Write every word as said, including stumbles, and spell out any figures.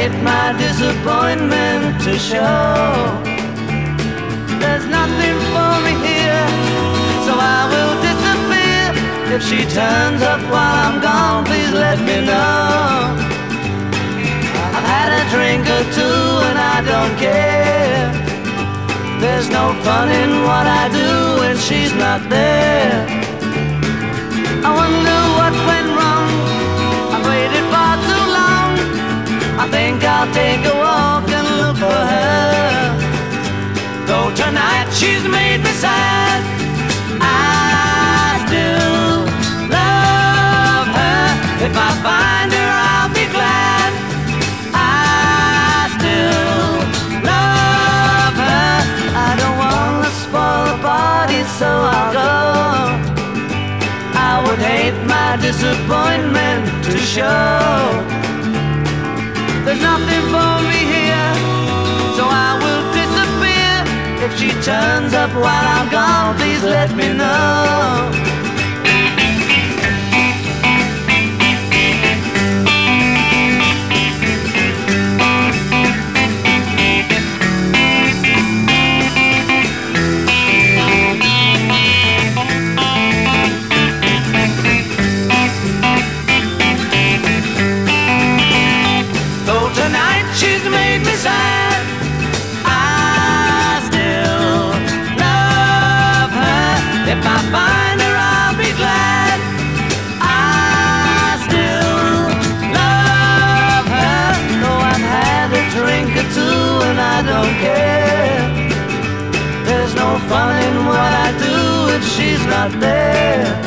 hate my disappointment to show. There's nothing for me here, so I will disappear. If she turns up while I'm gone, please let me know. I've had a drink or two and I don't care. There's no fun in what I do when she's not there. I wonder what went wrong. I waited far too long. I think I'll take a walk and look for her. Though tonight she's made me sad, I still love her. If I find her, I'll be glad. I still love her. I don't wanna spoil the party, so I'll go. I would hate my disappointment to show. There's nothing for me here, so I will disappear. If she turns up while I'm gone, please let me know. Though tonight she's made me sad, I still love her. If I find her, I'll be glad. I still love her. Though I've had a drink or two and I don't care. There's no fun in what I do if she's not there.